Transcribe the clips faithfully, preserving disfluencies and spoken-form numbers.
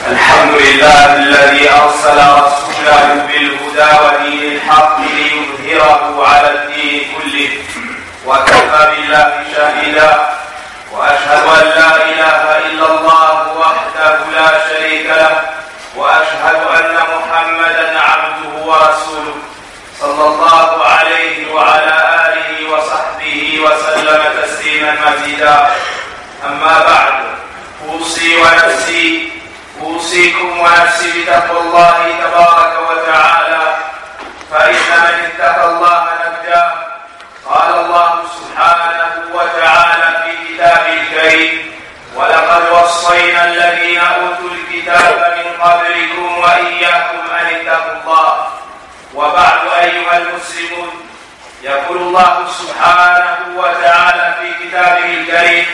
الحمد لله الذي أرسل رسوله بالهدى ودين الحق ليظهره على الدين كله، وكفى بالله شهيدا، وأشهد أن لا إله إلا الله وحده لا شريك له، وأشهد أن محمدا عبده ورسوله صلى الله عليه وعلى آله وصحبه وسلم تسليما مزيدا. أما بعد، أوصي ونفسي أوصيكم ونفسي بتقوى الله تبارك وتعالى، فإن من اتقى الله نجاه. قال الله سبحانه وتعالى في كتابه الكريم: ولقد وصينا الذين أوتوا الكتاب من قبلكم وإياكم أن اتقوا الله. وبعد أيها المسلمون، يقول الله سبحانه وتعالى في كتابه الكريم: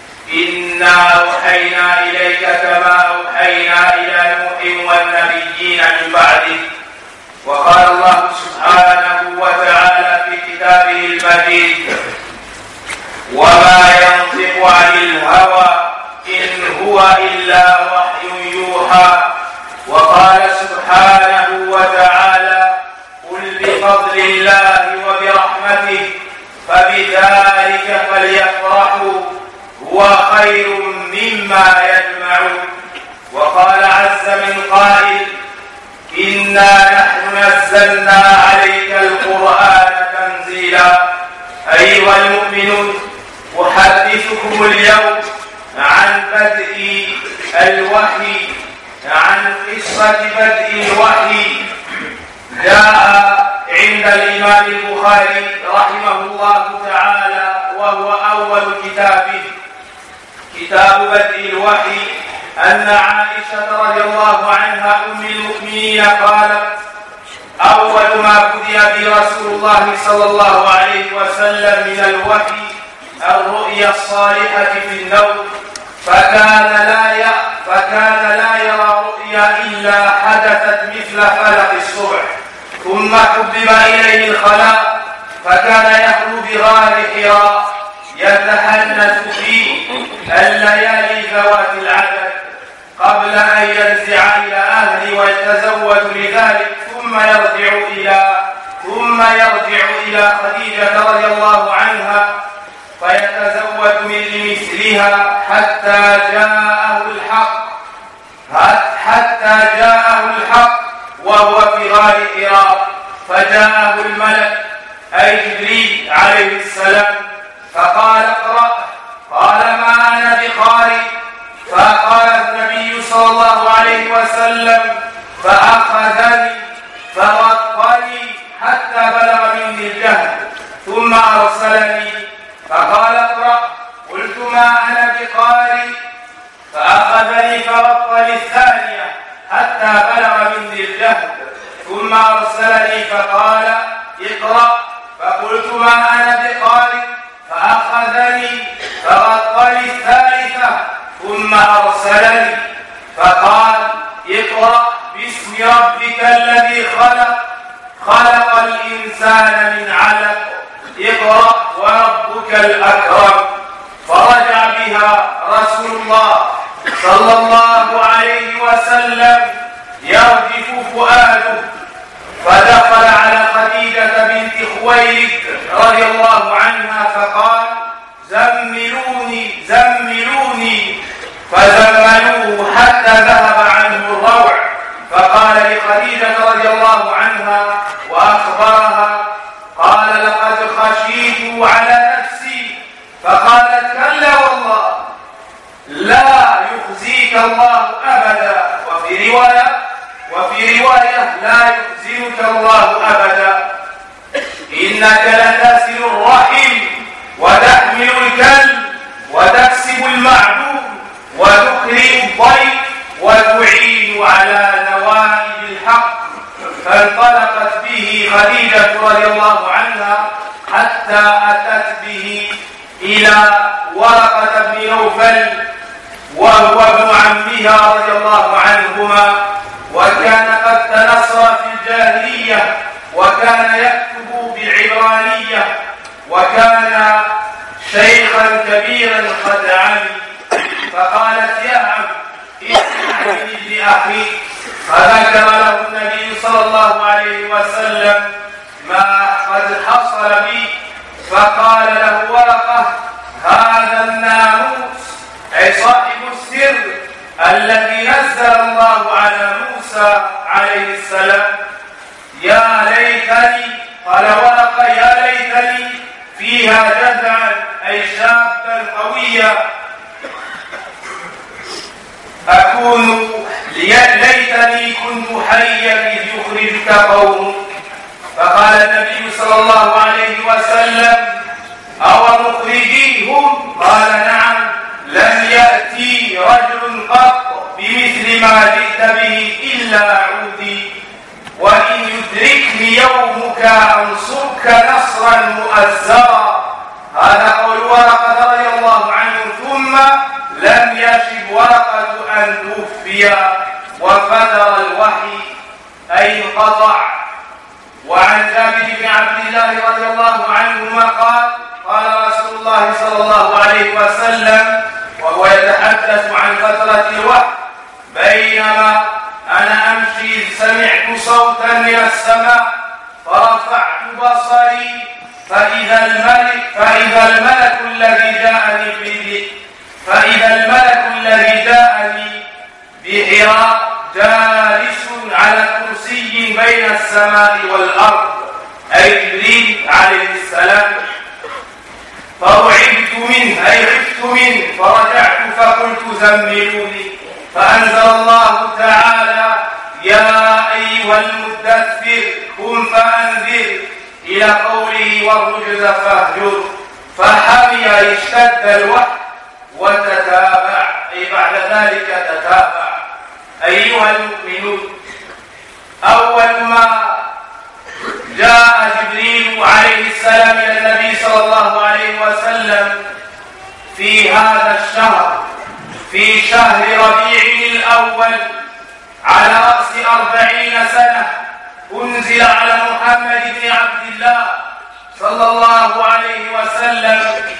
إنا أوحينا إليك كما أوحينا إلى نوح والنبيين من بعده. وقال الله سبحانه وتعالى في كتابه المجيد: وما ينطق عن الهوى إن هو إلا وحي يوحى. وقال سبحانه وتعالى: قل بفضل الله وبرحمته فبذلك فليفرحوا هو خير مما يجمعون. وقال عز من قائل: إنا نحن نزلنا عليك القرآن تنزيلا. أيها المؤمنون، أحدثكم اليوم عن بدء الوحي، عن قصة بدء الوحي. جاء عند الإمام البخاري رحمه الله تعالى، وهو أول كتابه، كتاب بدء الوحي، أن عائشة رضي الله عنها أم المؤمنين قالت: أول ما بدأ به رسول الله صلى الله عليه وسلم من الوحي الرؤيا الصالحة في النوم، فكان لا ي... فكان لا يرى رؤيا إلا حدثت مثل فلق الصبح، ثم حبب إليه الخلاء، فكان يخلو بغار حراء يتحنث فيه الليالي ذوات العدد قبل أن ينزع إلى أهله ويتزود لذلك، ثم يرجع إلى ثم يرجع إلى خديجة رضي الله عنها فيتزود من مثلها حتى جاءه الحق حتى جاءه الحق وهو في غار حراء، فجاءه الملك أي جبريل عليه السلام فقال: اقرأ. قال: ما أنا بقارئ. فقال النبي صلى الله عليه وسلم: فأخذني فغطني حتى بلغ مني الجهد، ثم أرسلني فقال: اقرأ. قلت: ما أنا بقارئ. فأخذني فغطني الثانية حتى بلغ مني الجهد، ثم أرسلني فقال: اقرأ. فقلت: ما أنا بقارئ. فأخذني فغطني الثالثة ثم أرسلني فقال: اقرأ باسم ربك الذي خلق خلق الإنسان من علق اقرأ وربك الأكرم. فرجع بها رسول الله صلى الله عليه وسلم يرجف فؤاده، فدخل على خديجة بنت خويلد رضي الله عنها فقال: زملوني زملوني. فزملوه حتى ذهب عنه الروع، فقال لخديجة رضي الله عنها وأخبرها، قال: لقد خشيت على نفسي. فقالت: كلا والله لا يخزيك الله أبدا. وفي رواية وفي رواية لا يخزيك الله أبدا. إنك لتسل الرحم وتحمل الكلب وتكسب المعدوم وتكرم الضيف وتعين على نوائب الحق. فانطلقت به خديجة رضي الله عنها حتى أتت به إلى ورقة بن نوفل وهو ابن عمها رضي الله عنهما، وكان قد تنصر في الجاهلية، وكان يكتب بالعبرانية، وكان شيخا كبيرا قد عمي. فقالت: يا عم، إن ابن أخي، فذكر له النبي صلى الله عليه وسلم ما قد حصل بي، فقال له ورقة: هذا الناموس أي صاحب السر الذي نزل الله على موسى عليه السلام. يا ليتني، قال ورقة: يا ليتني فيها جذعا أي شابا قويا أكون، ليتني كنت حيا إذ يخرجك قومك. فقال النبي صلى الله عليه وسلم: أو مخرجيهم؟ قال: نعم، لم يأتي رجل قط بمثل ما جئت به إلا عودي، وإن يدركني يومك أنصرك نصرا مؤزرا. هذا قول ورقة رضي الله عنه. ثم لم يشب ورقة أن توفي وفتر الوحي أي انقطع. وعن جابر بن عبد الله رضي الله عنهما قال: قال رسول الله صلى الله عليه وسلم وهو يتحدث عن فترة الوحي: بينما أنا أمشي سمعت صوتا من السماء فرفعت بصري فإذا الملك فإذا الملك الذي جاءني به فإذا الملك الذي جاءني بحراء جالس على كرسي بين السماء والأرض أي جبريل عليه السلام. فرعبت منه أي عفت منه، فرجعت فقلت: زملوني. فأنزل الله تعالى: يا أيها المدثر قم فأنذر، إلى قوله: والرجز فاهجر. فحمي اشتد الوحي وتتابع أي بعد ذلك تتابع. أيها المؤمنون، أول ما جاء جبريل عليه السلام إلى النبي صلى الله عليه وسلم في هذا الشهر، في شهر ربيع الأول، على رأس أربعين سنة، أنزل على محمد بن عبد الله صلى الله عليه وسلم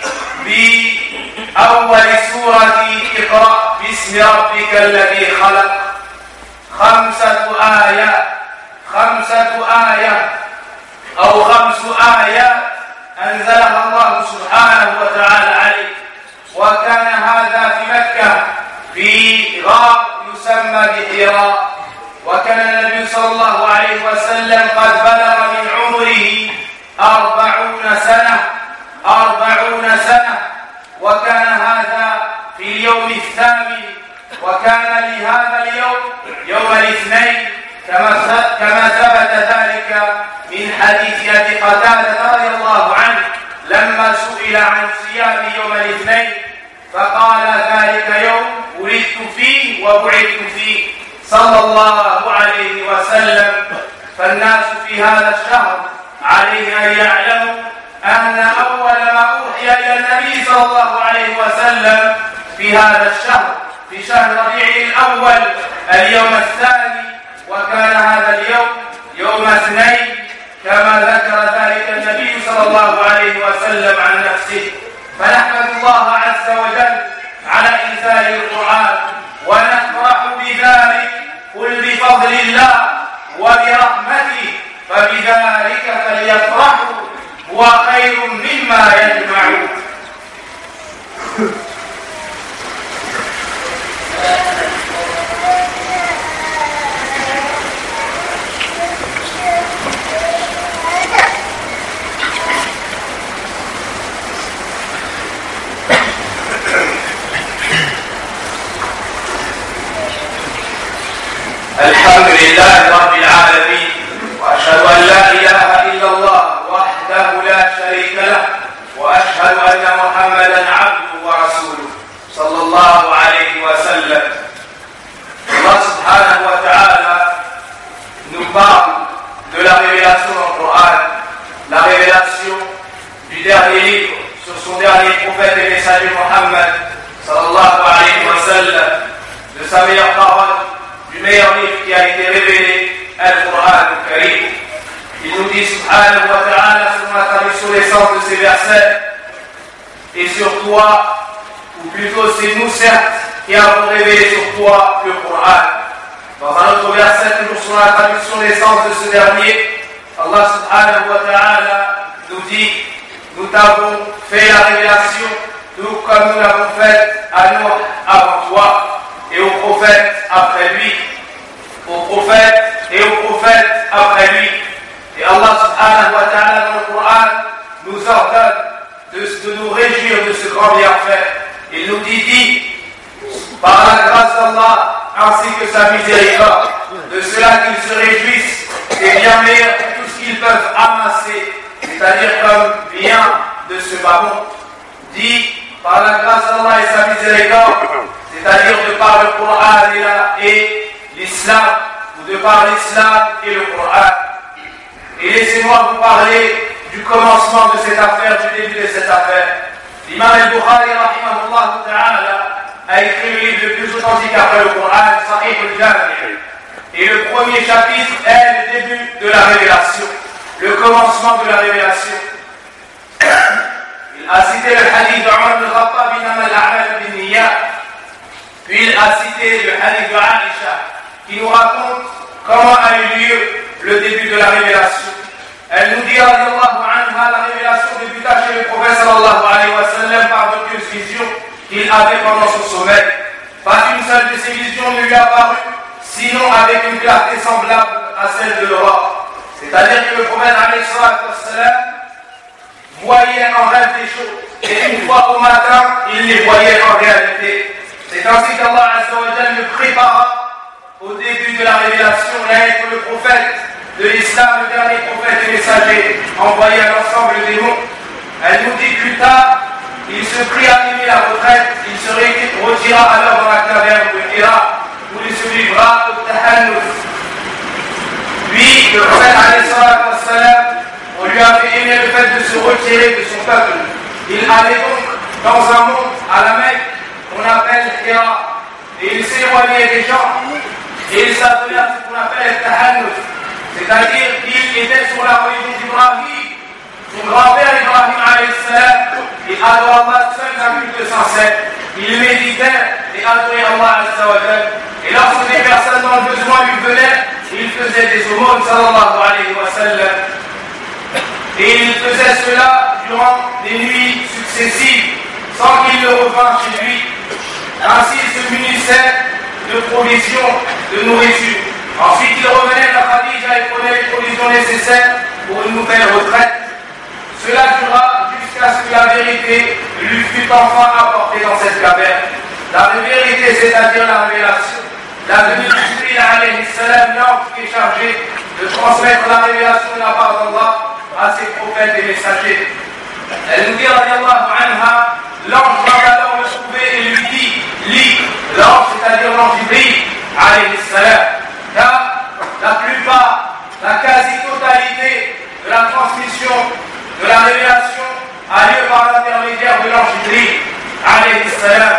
بأول سورة اقرأ باسم ربك الذي خلق، خمسة آيات خمسة آيات أو خمس آيات أنزلها الله سبحانه وتعالى عليه. وكان هذا في مكة في غار يسمى بحراء. وكان النبي صلى الله عليه وسلم قد بلغ من عمره أربعون سنة أربعون سنة وكان هذا في اليوم الثامن. وكان لهذا اليوم يوم الاثنين كما ثبت ذلك من حديث أبي قتادة رضي الله عنه لما سئل عن صيام يوم الاثنين فقال: ذلك يوم ولدت فيه وبعثت فيه صلى الله عليه وسلم. فالناس في هذا الشهر عليه أن يعلموا أن أول ما أوحي إلى النبي صلى الله عليه وسلم في هذا الشهر، في شهر ربيع الأول، اليوم الثاني. وكان هذا اليوم يوم اثنين كما ذكر ذلك النبي صلى الله عليه وسلم عن نفسه. فنحمد الله عز وجل على إنزال القرآن ونفرح بذلك، قل بفضل الله وبرحمته فبذلك فليفرحوا هو خير مما يجمعون. الحمد لله رب العالمين، وأشهد أن لا إله إلا الله وحده لا شريك له، وأشهد أن محمدا عبده ورسوله صلى الله عليه وسلم. Allah subhanahu wa ta'ala nous parle de la révélation dans le Coran, la révélation du dernier livre sur son dernier prophète et messager Mohammed sallallahu alayhi wa sallam, de sa meilleure parole, du meilleur livre qui a été révélé, Al-Qur'an al-Karim. Il nous dit subhanahu wa ta'ala sur la traduction récente de ces versets: et sur toi, ou plutôt c'est nous certes, qui avons révélé sur toi le Coran. Dans un autre verset, toujours sur la traduction des sens de ce dernier, Allah subhanahu wa ta'ala nous dit: nous t'avons fait la révélation, tout comme nous l'avons faite à nous avant toi, et aux prophètes après lui, aux prophètes et aux prophètes après lui. Et Allah subhanahu wa ta'ala dans le Coran nous ordonne de, de nous réjouir de ce grand bienfait. Il nous dit, dit par la grâce d'Allah ainsi que sa miséricorde, de cela qu'ils se réjouissent, c'est bien meilleur que tout ce qu'ils peuvent amasser, c'est-à-dire comme bien de ce bâton. Dit par la grâce d'Allah et sa miséricorde, c'est-à-dire de par le Coran et, la, et l'islam, ou de par l'islam et le Coran. Et laissez-moi vous parler du commencement de cette affaire, du début de cette affaire. L'imam al-Bukhari, rahimahullah ta'ala, a écrit le livre le plus authentique après le Coran, Sahih al-Jami'. Et le premier chapitre est le début de la révélation, le commencement de la révélation. Il a cité le hadith d'Omar ibn Khattab, Innama al-a'mal bin-niyyat. Puis il a cité le hadith de Aïcha, qui nous raconte comment a eu lieu le début de la révélation. Elle nous dit, radiyallahu anha, la révélation débuta chez le prophète sallallahu alayhi wa sallam par de plusieurs visions qu'il avait pendant son sommeil. Pas une seule de ces visions ne lui apparut, sinon avec une clarté semblable à celle de l'aurore. C'est-à-dire que le prophète alayhi wa sallam voyait en rêve des choses, et une fois au matin, il les voyait en réalité. C'est ainsi qu'Allah azza wa jalla le prépara au début de la révélation, à être le prophète de l'islam, le dernier prophète et messager, envoyé à l'ensemble des mondes. Elle nous dit plus tard, il se prit à aimer la retraite, il se retira alors dans la caverne de Hira, où il se livra au tahannus. Puis, le prophète alayhi salam, on lui a fait aimer le fait de se retirer de son peuple. Il allait donc dans un monde à la Mecque qu'on appelle Hira, et il s'éloignait des gens, et il s'appelait à ce qu'on appelle le tahannus. C'est-à-dire qu'il était sur la religion d'Ibrahim, son grand-père Ibrahim alayhi salam, il adorait Allah seul d'un culte sincère. Il méditait et adorait Allah azza wa jalla. Et lorsque des personnes dans le besoin lui venaient, il faisait des aumônes sallallahu alayhi wa sallam. Et il faisait cela durant des nuits successives, sans qu'il ne revînt chez lui. Ainsi il se munissait de provisions, de nourriture. Ensuite, il revenait à Khadija et prenait les provisions nécessaires pour une nouvelle retraite. Cela dura jusqu'à ce que la vérité lui fût enfin apportée dans cette caverne. La vérité, c'est-à-dire la révélation. La venue de Jibril alayhi salam, l'ange qui est chargé de transmettre la révélation de la part d'Allah à ses prophètes et messagers. Elle nous dit, radiyallahu anha, l'ange va alors le trouver et lui dit, lis, l'ange, c'est-à-dire l'ange Jibril alayhi salam. Car la plupart, la quasi-totalité de la transmission, de la révélation a lieu par l'intermédiaire de l'ange Jibril alayhi salam.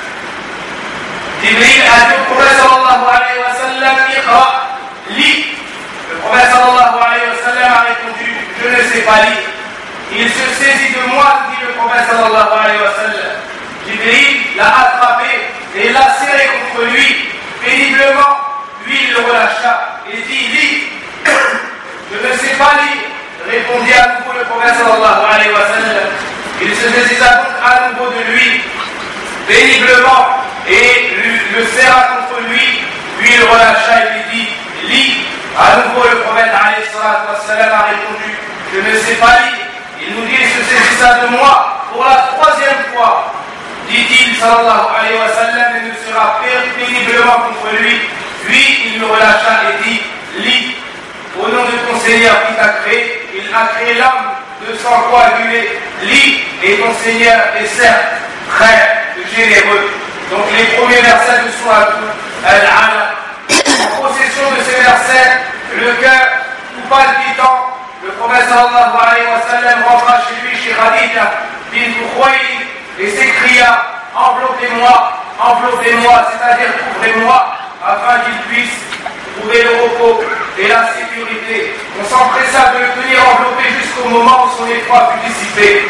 Jibril a dit au prophète sallallahu alayhi wa sallam, Iqra, lis. Le prophète sallallahu alayhi wa sallam a répondu, je ne sais pas lire. Il se saisit de moi, dit le prophète sallallahu alayhi wa sallam. Jibril l'a attrapé et l'a serré contre lui péniblement. Puis il le relâcha et dit, lis. Je ne sais pas lire, répondit à nouveau le prophète sallallahu alayhi wa sallam. Il se saisissa donc à nouveau de lui, péniblement, et le serra contre lui, puis il relâcha et lui dit, lis. À nouveau le prophète alayhi wa sallam a répondu, je ne sais pas lire. Il nous dit, il se saisissa de moi pour la troisième fois, dit-il sallallahu alayhi wa sallam, et ne sera péniblement contre lui. Puis il me relâcha et dit, lis, au nom de ton Seigneur qui t'a créé, il a créé l'homme de sang coagulé, lis, et ton Seigneur est certes très généreux. Donc les premiers versets de Sourate Al-Alaq. En possession de ces versets, le cœur tout palpitant, le prophète sallallahu alayhi wa sallam rentra chez lui, chez Khadija bint Khuwaylid, et s'écria, enveloppez-moi, enveloppez-moi, c'est-à-dire couvrez-moi, afin qu'il puisse trouver le repos et la sécurité. On s'empressa de le tenir enveloppé jusqu'au moment où son effroi fut dissipé.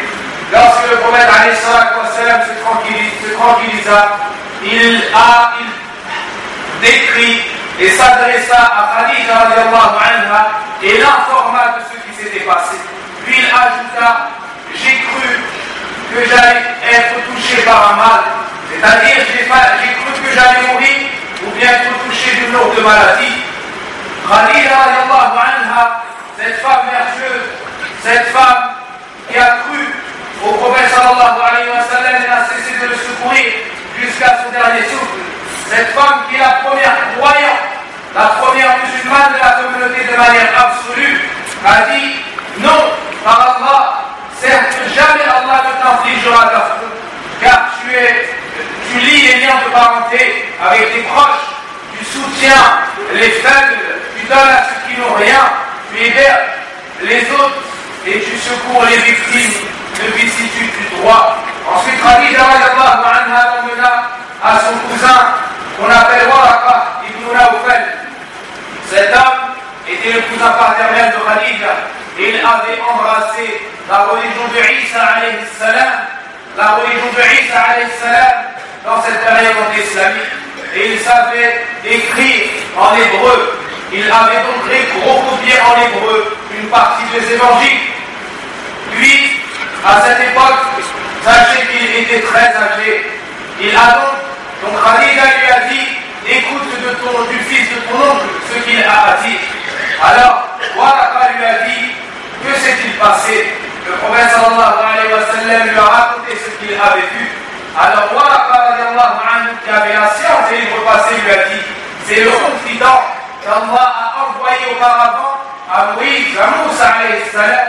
lorsque le prophète alayhi salatu wassalam se tranquillisa, se tranquillisa il a il décrit et s'adressa à Khadija radiallahu anha et l'informa de ce qui s'était passé. Puis il ajouta: j'ai cru que j'allais être touché par un mal, c'est-à-dire j'ai, j'ai cru que j'allais mourir ou bien être touché d'une lourde maladie. Khadija radiallahu anha, cette femme vertueuse, cette femme qui a cru au prophète sallallahu alayhi wa sallam et n'a cessé de le secourir jusqu'à son dernier souffle, cette femme qui est la première croyante, la première musulmane de la communauté de manière absolue, a dit: non, par Allah, certes jamais Allah ne t'infligera d'affront, car tu es, tu lis les liens de parenté avec tes proches, tu soutiens les faibles, tu donnes à ceux qui n'ont rien, tu héberges les autres et tu secours les victimes de vicissitudes du droit. Ensuite, Khadija radiallahu anha l'emmena à son cousin qu'on appelle Waraqa ibn Nawfal. Cet homme était le cousin paternel de Khadija. Il avait embrassé la religion de Isa alayhi salam, la religion de Isa alayhi salam dans cette période islamique. Et il savait écrire en hébreu. Il avait donc recopié en hébreu une partie des évangiles. Puis, à cette époque, sachez qu'il était très âgé. Il a donc, donc Khadija lui a dit: écoute de ton, du fils de ton oncle ce qu'il a à dire. Alors, Waraqa lui a dit: que s'est-il passé? Le prophète sallallahu alayhi wa sallam lui a raconté ce qu'il avait vu. Alors Waraqa radiallahu anhu, qui avait la science et il repassé, lui a dit: c'est le confident qu'Allah a envoyé auparavant à Moïse, à Moussa alayhi salam.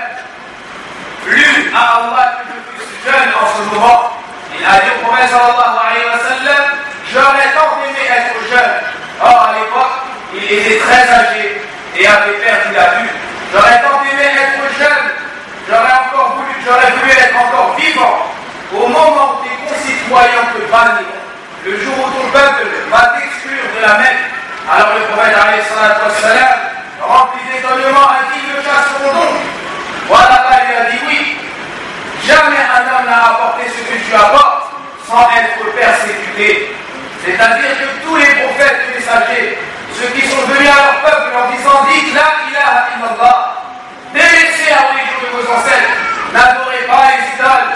Plus à Allah que je suis jeune en ce moment. Il a dit au prophète sallallahu alayhi wa sallam: j'aurais tant aimé être jeune. Or à l'époque, il était très âgé et avait perdu la vue. J'aurais tant aimé être jeune, j'aurais encore voulu, j'aurais voulu être encore vivant au moment où tes concitoyens te banniront, le jour où ton peuple va t'exclure de la Mecque. Alors le prophète alayhi salatu wassalam, rempli d'étonnement, a dit: le chasseront donc. Voilà, lui a dit: oui, jamais un homme n'a apporté ce que tu apportes sans être persécuté. C'est-à-dire que tous les prophètes et messagers, ceux qui sont venus à leur peuple en disant: dites la ilaha illallah, délaissez la religion de vos ancêtres, n'adorez pas les idoles,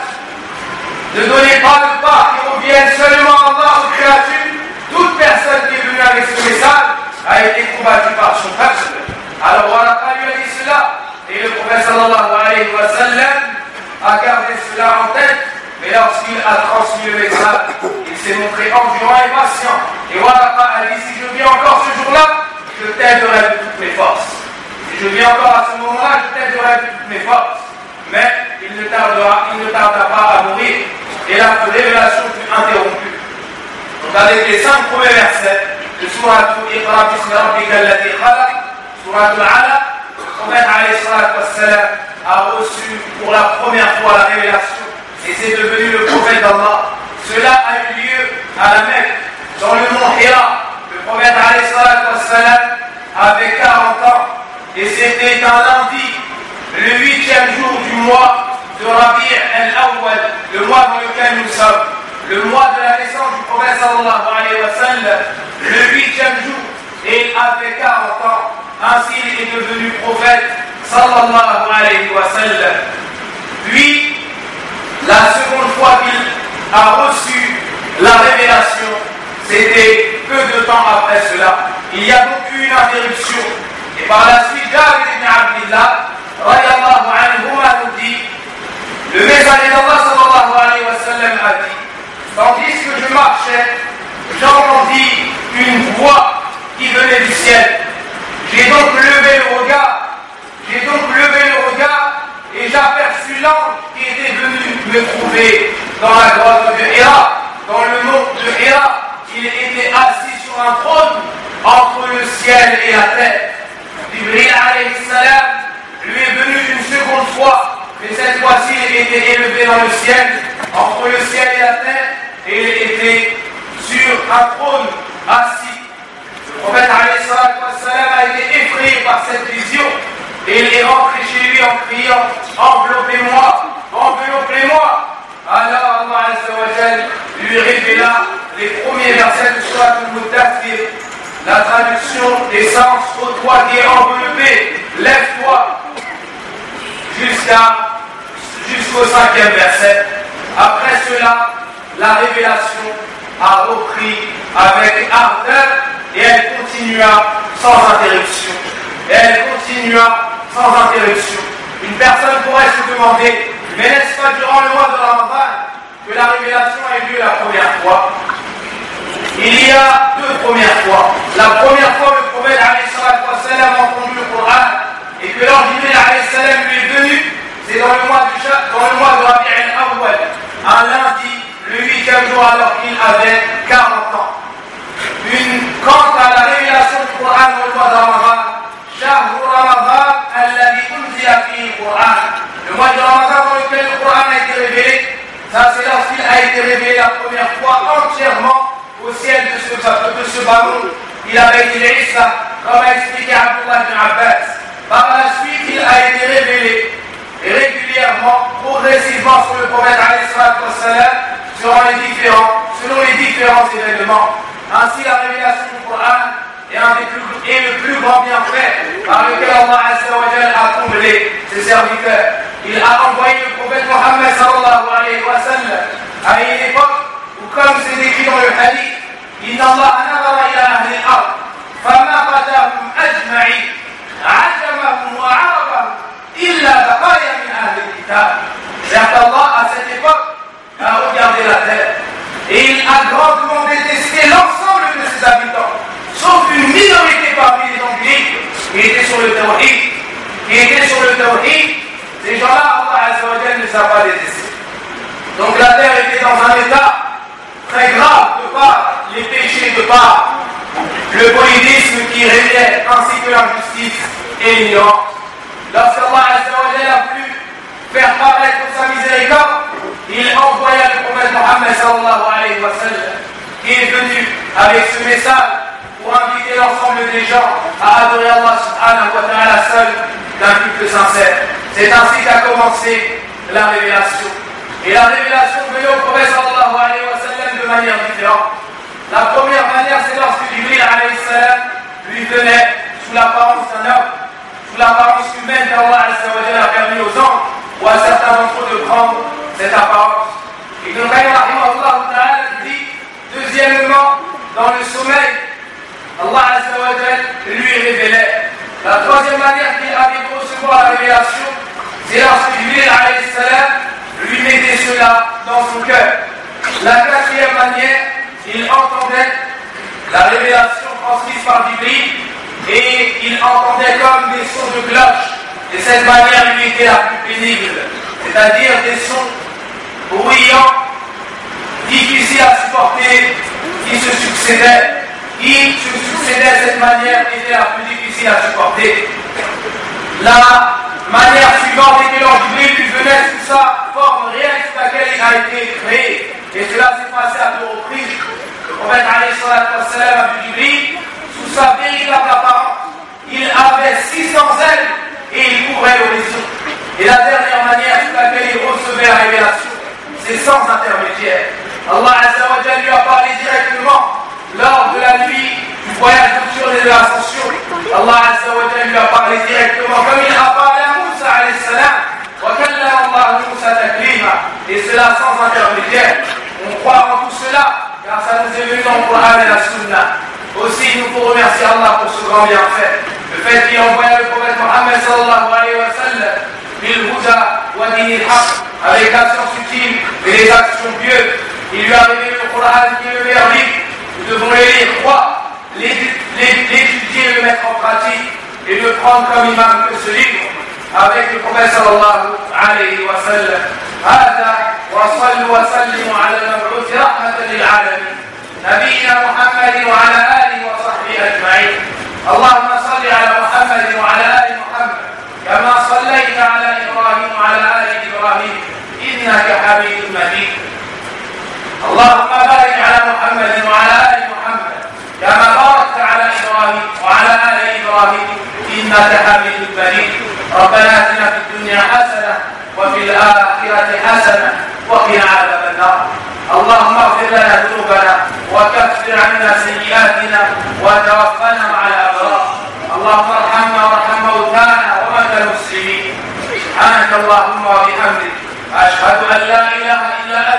ne donnez pas de part qui reviennent seulement à Allah aux créatures. Toute personne qui est venue avec ce message a été combattue par son peuple. Alors voilà, lui a dit cela, et le prophète sallallahu alayhi wa sallam a gardé cela en tête. Mais lorsqu'il a transmis le message, il s'est montré endurant et patient. Et Waraqa a dit: si je viens encore ce jour-là, je t'aiderai de toutes mes forces. Si je viens encore à ce moment-là, je t'aiderai de toutes mes forces. Mais il ne tardera, il ne tarda pas à mourir. Et la révélation fut interrompue. Donc avec les cinq premiers versets de Surah Iqra bismi rabbika alladhi khalaq, Surah Al-Alaq, le prophète alayhi salatu wassalam a reçu pour la première fois la révélation. Et c'est devenu le prophète d'Allah. Cela a eu lieu à la Mecque, dans le mont Hira. Le prophète alayhi salatu wassalam avait quarante ans. Et c'était un lundi, le huitième jour du mois de Rabi' al-Awwal, le mois dans lequel nous sommes, le mois de la naissance du prophète sallallahu alayhi wa sallam, le huitième jour. Et il avait quarante ans. Ainsi il est devenu prophète sallallahu alayhi wa sallam. Puis, la seconde fois qu'il a reçu la révélation, c'était peu de temps après cela. Il y a donc eu une interruption. Et par la suite, Jabir ibn Abdillah, radiallahu anhuma, nous dit: le messager d'Allah sallallahu alayhi wa sallam a dit: tandis que je marchais, j'entendis une voix qui venait du ciel. J'ai donc levé le regard, j'ai donc levé le regard et j'aperçus l'ange qui était venu me trouver dans la grotte de Hira, dans le mont de Hira. Il était assis sur un trône entre le ciel et la terre. Jibril alayhi salam lui est venu une seconde fois, mais cette fois-ci il était élevé dans le ciel, entre le ciel et la terre, et il était sur un trône assis. Le prophète alayhi salam a été effrayé par cette vision, et il est rentré chez lui en criant: enveloppez-moi, enveloppez-moi. Alors Allah Azza wa Jal lui révéla les premiers versets de Surat Al-Muddathir, la traduction des sens, ô toi qui es enveloppé, lève-toi, jusqu'à jusqu'au cinquième verset. Après cela, la révélation a repris avec ardeur et elle continua sans interruption. Et elle continua sans interruption. Une personne pourrait se demander, mais n'est-ce pas durant le mois de Ramadan que la révélation a eu lieu la première fois? Il y a deux premières fois. La première fois, le prophète alayhi salam a entendu le Coran et que l'ange Jibril alayhi salam lui est venu, c'est dans le mois du dans le mois de Rabi' al-Awwal, un lundi, le huitième jour alors qu'il avait quarante ans. Une, quant à la révélation du Coran dans le mois de Ramadan, Shahru Ramadan alladhi unzila fihi al-Quran. Le mois de Ramadan dans lequel le Coran a été révélé, ça c'est lorsqu'il a été révélé la première fois entièrement au ciel de ce, de ce ballon. Il avait été Isa, comme a expliqué Abdullah ibn Abbas. Par la suite, il a été révélé régulièrement, progressivement sur le prophète alayhi salam, selon les différents, selon les différents événements. Ainsi, la révélation du Coran est, un des plus, est le plus grand bienfait par lequel Allah Azza wa Jal a comblé ses serviteurs. Il a envoyé le prophète Mohammed sallallahu alayhi wa sallam à une époque où, comme c'est décrit dans le hadith, Inna Allah nazara ila ahli al-ard, fama qadahum ajma'i, ajamahum wa arabahum, illa baqaya min ahli al-kitab. Certes, Allah, à cette époque, a regardé la terre et il a grandement détesté l'ensemble de ses habitants, sauf une minorité parmi les angéliques qui étaient sur le tawhid, qui étaient sur le tawhid. Ces gens-là, Allah Azza wa Jal ne les a pas détestés. Donc la terre était dans un état très grave de par les péchés, de par le polythéisme qui régnait, ainsi que l'injustice et l'ignorance. Lorsqu'Allah Azza wa Jal a voulu faire paraître sa miséricorde, il envoya le prophète Mohammed sallallahu alayhi wa sallam, qui est venu avec ce message pour inviter l'ensemble des gens à adorer Allah subhanahu wa ta'ala seul d'un culte sincère. C'est ainsi qu'a commencé la révélation. Et la révélation venait au prophète sallallahu alayhi wa sallam de manière différente. La première manière, c'est lorsque Jibril alayhi salam lui venait sous l'apparence d'un homme, sous l'apparence humaine qu'Allah Azza wa Jalla a permis aux anges ou à certains d'entre eux de prendre cette apparence. Et le Qayyim rahimahullah ta'ala dit, deuxièmement, dans le sommeil, Allah Azza wa Jalla lui révélait. La troisième manière qu'il avait de recevoir la révélation, c'est lorsque Jibril alayhi salam lui mettait cela dans son cœur. La quatrième manière, il entendait la révélation transmise par Jibril et il entendait comme des sons de cloche. Et cette manière lui était la plus pénible, c'est-à-dire des sons bruyants, difficiles à supporter, qui se succédaient, qui se succédaient de cette manière était la plus difficile à supporter. La manière suivante est que l'ange Jibril lui venait sous sa forme réelle sous laquelle il a été créé. Et cela s'est passé à deux reprises. Le prophète alayhi salam a vu Jibril sous sa véritable apparence. Il avait six cents ailes et il couvrait l'horizon. Et la dernière manière sous laquelle il recevait la révélation, c'est sans intermédiaire. Allah Azza wa Jalla lui a parlé directement lors de la nuit du voyage nocturne et de l'ascension. Allah Azza wa Jalla lui a parlé directement comme il a parlé à Moussa alayhi salam. Wa kallama Allah Moussa taklima. Et cela sans intermédiaire. On croit en tout cela car ça nous est venu dans le Coran et la Sunna. Aussi, il nous faut remercier Allah pour ce grand bienfait. Le fait qu'il envoya le prophète Mohammed sallallahu alayhi wa sallam bil huda wa din al-haq, avec la science utile et les actions pieuses. Il lui a révélé le Coran qui est le meilleur livre. Nous devons le lire, croire, l'étudier et le mettre en pratique et le prendre comme imam que ce livre avec le prophète sallallahu alayhi wa sallam. هذا وصلوا وسلموا على المبعوث رحمة للعالمين نبينا محمد وعلى آله وصحبه أجمعين. اللهم صل على محمد وعلى آل محمد كما صليت على إبراهيم وعلى آل إبراهيم إنك حميد مجيد. اللهم بارك على محمد وعلى آل محمد كما باركت على إبراهيم وعلى آل إبراهيم إنك حميد مجيد. ربنا آتنا في الدنيا حسنة وفي الآخرة حسنة وقنا عذاب النار. اللهم اغفر لنا ذنوبنا وكفر عنا سيئاتنا وتوفنا مع الأبرار. اللهم ارحمنا وارحم موتانا وموتى المسلمين. سبحانك اللهم وبحمدك أشهد أن لا إله إلا أنت